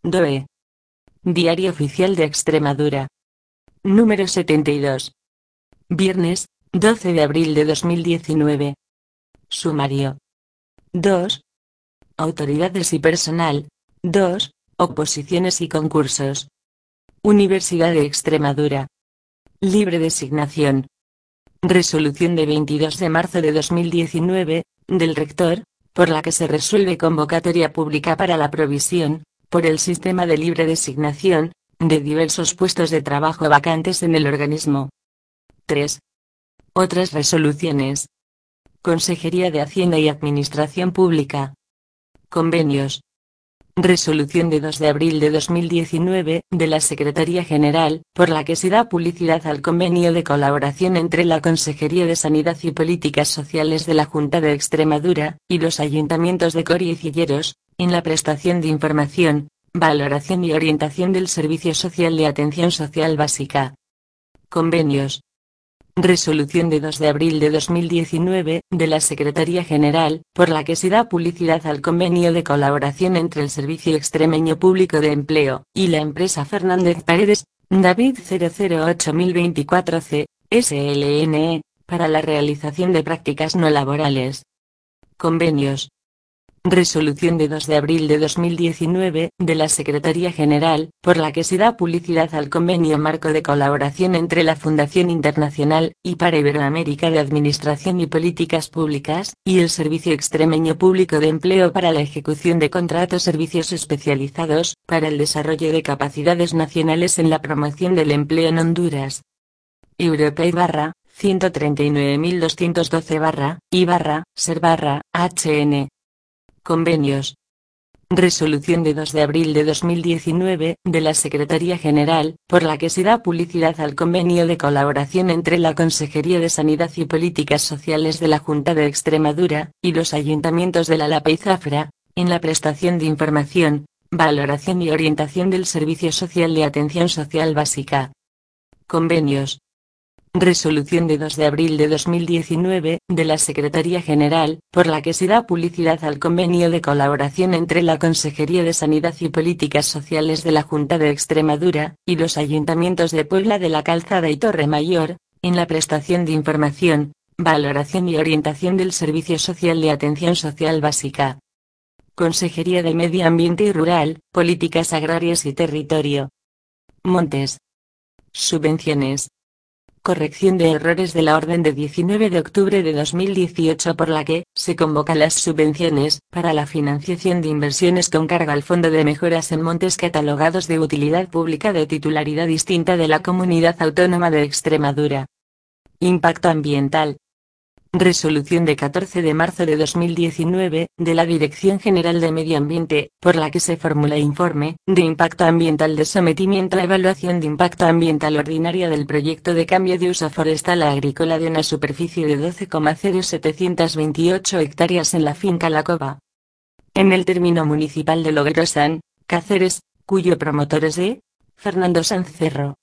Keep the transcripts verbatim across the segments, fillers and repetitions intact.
D O E. Diario Oficial de Extremadura. Número setenta y dos. Viernes, doce de abril de dos mil diecinueve. Sumario. dos. Autoridades y personal. dos. Oposiciones y concursos. Universidad de Extremadura. Libre designación. Resolución de veintidós de marzo de dos mil diecinueve, del rector, por la que se resuelve convocatoria pública para la provisión, por el sistema de libre designación, de diversos puestos de trabajo vacantes en el organismo. tres. Otras resoluciones. Consejería de Hacienda y Administración Pública. Convenios. Resolución de dos de abril de dos mil diecinueve, de la Secretaría General, por la que se da publicidad al convenio de colaboración entre la Consejería de Sanidad y Políticas Sociales de la Junta de Extremadura, y los ayuntamientos de Coria y Cilleros, en la prestación de información, valoración y orientación del Servicio Social de Atención Social Básica. Convenios. Resolución de dos de abril de dos mil diecinueve, de la Secretaría General, por la que se da publicidad al convenio de colaboración entre el Servicio Extremeño Público de Empleo y la empresa Fernández Paredes, David cero cero ocho mil veinticuatro C, S L N E, para la realización de prácticas no laborales. Convenios. Resolución de dos de abril de dos mil diecinueve, de la Secretaría General, por la que se da publicidad al convenio marco de colaboración entre la Fundación Internacional y para Iberoamérica de Administración y Políticas Públicas, y el Servicio Extremeño Público de Empleo para la ejecución de contratos servicios especializados, para el desarrollo de capacidades nacionales en la promoción del empleo en Honduras. Europei barra, ciento treinta y nueve mil doscientos doce barra, I barra, SER barra, H N. Convenios. Resolución de dos de abril de dos mil diecinueve, de la Secretaría General, por la que se da publicidad al convenio de colaboración entre la Consejería de Sanidad y Políticas Sociales de la Junta de Extremadura, y los ayuntamientos de La Lapa y Zafra, en la prestación de información, valoración y orientación del Servicio Social de Atención Social Básica. Convenios. Resolución de dos de abril de dos mil diecinueve, de la Secretaría General, por la que se da publicidad al convenio de colaboración entre la Consejería de Sanidad y Políticas Sociales de la Junta de Extremadura, y los ayuntamientos de Puebla de la Calzada y Torre Mayor, en la prestación de información, valoración y orientación del Servicio Social de Atención Social Básica. Consejería de Medio Ambiente y Rural, Políticas Agrarias y Territorio. Montes. Subvenciones. Corrección de errores de la orden de diecinueve de octubre de dos mil dieciocho por la que se convocan las subvenciones para la financiación de inversiones con cargo al Fondo de Mejoras en Montes catalogados de utilidad pública de titularidad distinta de la Comunidad Autónoma de Extremadura. Impacto ambiental. Resolución de catorce de marzo de dos mil diecinueve, de la Dirección General de Medio Ambiente, por la que se formula informe de impacto ambiental de sometimiento a evaluación de impacto ambiental ordinaria del proyecto de cambio de uso forestal a agrícola de una superficie de doce coma cero setecientos veintiocho hectáreas en la finca La Cova, en el término municipal de Logrosan, Cáceres, cuyo promotor es de Fernando Sanz Cerro.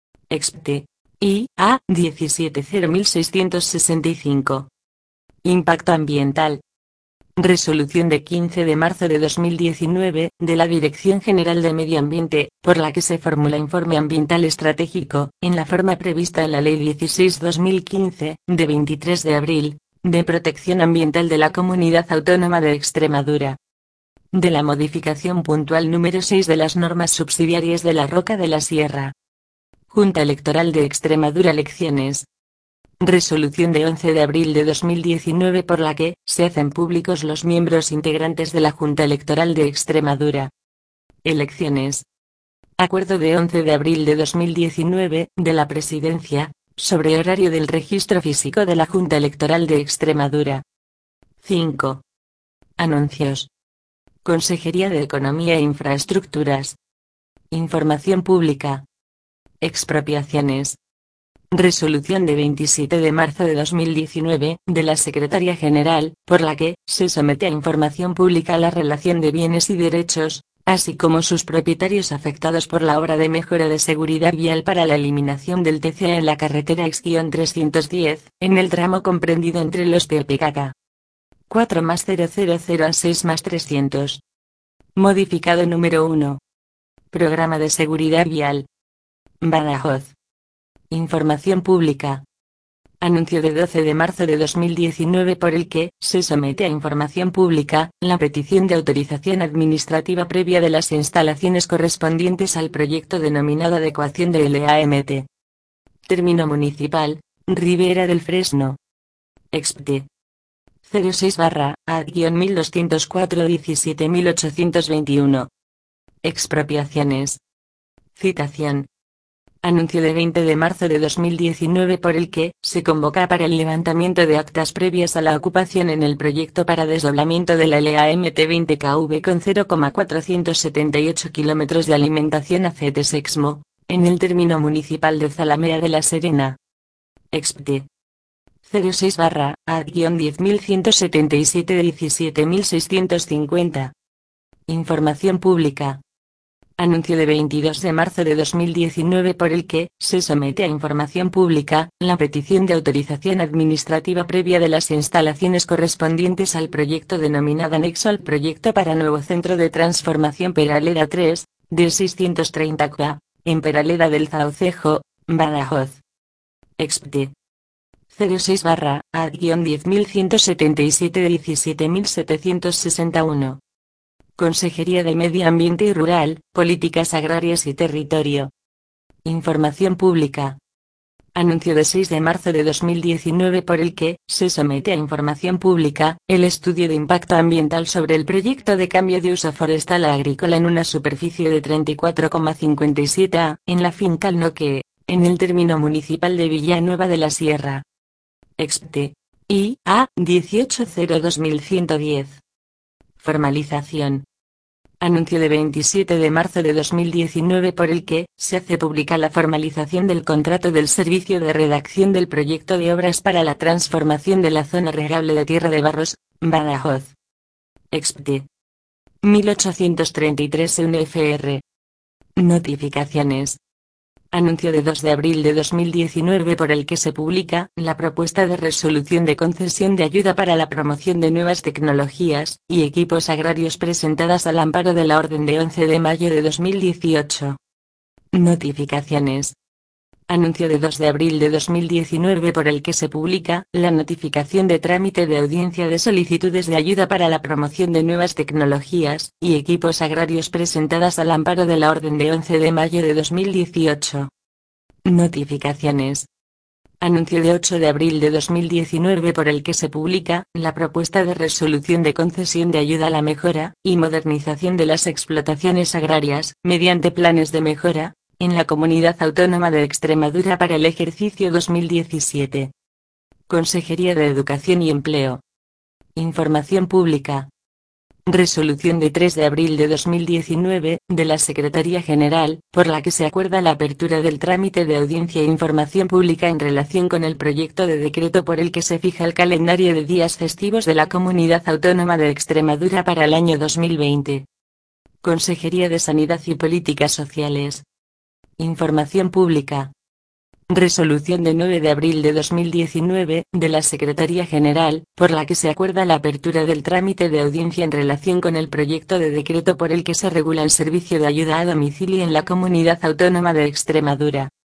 Expte. I A diecisiete cero mil seiscientos sesenta y cinco. Impacto ambiental. Resolución de quince de marzo de dos mil diecinueve, de la Dirección General de Medio Ambiente, por la que se formula informe ambiental estratégico, en la forma prevista en la Ley dieciséis barra dos mil quince, de veintitrés de abril, de protección ambiental de la Comunidad Autónoma de Extremadura. De la modificación puntual número seis de las normas subsidiarias de la Roca de la Sierra. Junta Electoral de Extremadura Elecciones. Resolución de once de abril de dos mil diecinueve por la que se hacen públicos los miembros integrantes de la Junta Electoral de Extremadura. Elecciones. Acuerdo de once de abril de dos mil diecinueve, de la Presidencia, sobre horario del registro físico de la Junta Electoral de Extremadura. cinco. Anuncios. Consejería de Economía e Infraestructuras. Información pública. Expropiaciones. Resolución de veintisiete de marzo de dos mil diecinueve, de la Secretaría General, por la que se somete a información pública la relación de bienes y derechos, así como sus propietarios afectados por la obra de mejora de seguridad vial para la eliminación del T C A en la carretera equis trescientos diez, en el tramo comprendido entre los P P K K cuatro más cero cero cero a seis más trescientos. Modificado número uno. Programa de Seguridad Vial. Badajoz. Información pública. Anuncio de doce de marzo de dos mil diecinueve por el que se somete a información pública la petición de autorización administrativa previa de las instalaciones correspondientes al proyecto denominado Adecuación de L A M T. Término municipal, Ribera del Fresno. Expte. cero seis barra A mil doscientos cuatro diecisiete mil ochocientos veintiuno. Expropiaciones. Citación. Anuncio de veinte de marzo de dos mil diecinueve por el que se convoca para el levantamiento de actas previas a la ocupación en el proyecto para desdoblamiento de la L A M T veinte K V con cero coma cuatrocientos setenta y ocho kilómetros de alimentación a C T Sexmo, en el término municipal de Zalamea de la Serena. Expte. cero seis barra A diez mil ciento setenta y siete diecisiete mil seiscientos cincuenta. Información pública. Anuncio de veintidós de marzo de dos mil diecinueve por el que se somete a información pública la petición de autorización administrativa previa de las instalaciones correspondientes al proyecto denominado Anexo al Proyecto para Nuevo Centro de Transformación Peraleda tres, de seiscientos treinta K, en Peraleda del Saucejo, Badajoz. Expte. cero seis barra A diez mil ciento setenta y siete diecisiete mil setecientos sesenta y uno. Consejería de Medio Ambiente y Rural, Políticas Agrarias y Territorio. Información pública. Anuncio de seis de marzo de dos mil diecinueve por el que se somete a información pública el estudio de impacto ambiental sobre el proyecto de cambio de uso forestal a agrícola en una superficie de treinta y cuatro coma cincuenta y siete A, en la finca Alnoque, en el término municipal de Villanueva de la Sierra. Expte. I A dieciocho cero dos mil ciento diez. Formalización. Anuncio de veintisiete de marzo de dos mil diecinueve por el que se hace pública la formalización del contrato del servicio de redacción del proyecto de obras para la transformación de la zona regable de Tierra de Barros, Badajoz. Expte. mil ochocientos treinta y tres N F R. Notificaciones. Anuncio de dos de abril de dos mil diecinueve por el que se publica la propuesta de resolución de concesión de ayuda para la promoción de nuevas tecnologías y equipos agrarios presentadas al amparo de la orden de once de mayo de dos mil dieciocho. Notificaciones. Anuncio de dos de abril de dos mil diecinueve por el que se publica la notificación de trámite de audiencia de solicitudes de ayuda para la promoción de nuevas tecnologías y equipos agrarios presentadas al amparo de la orden de once de mayo de dos mil dieciocho. Notificaciones. Anuncio de ocho de abril de dos mil diecinueve por el que se publica la propuesta de resolución de concesión de ayuda a la mejora y modernización de las explotaciones agrarias mediante planes de mejora en la Comunidad Autónoma de Extremadura para el ejercicio dos mil diecisiete. Consejería de Educación y Empleo. Información pública. Resolución de tres de abril de dos mil diecinueve, de la Secretaría General, por la que se acuerda la apertura del trámite de audiencia e información pública en relación con el proyecto de decreto por el que se fija el calendario de días festivos de la Comunidad Autónoma de Extremadura para el año dos mil veinte. Consejería de Sanidad y Políticas Sociales. Información pública. Resolución de nueve de abril de dos mil diecinueve, de la Secretaría General, por la que se acuerda la apertura del trámite de audiencia en relación con el proyecto de decreto por el que se regula el servicio de ayuda a domicilio en la Comunidad Autónoma de Extremadura.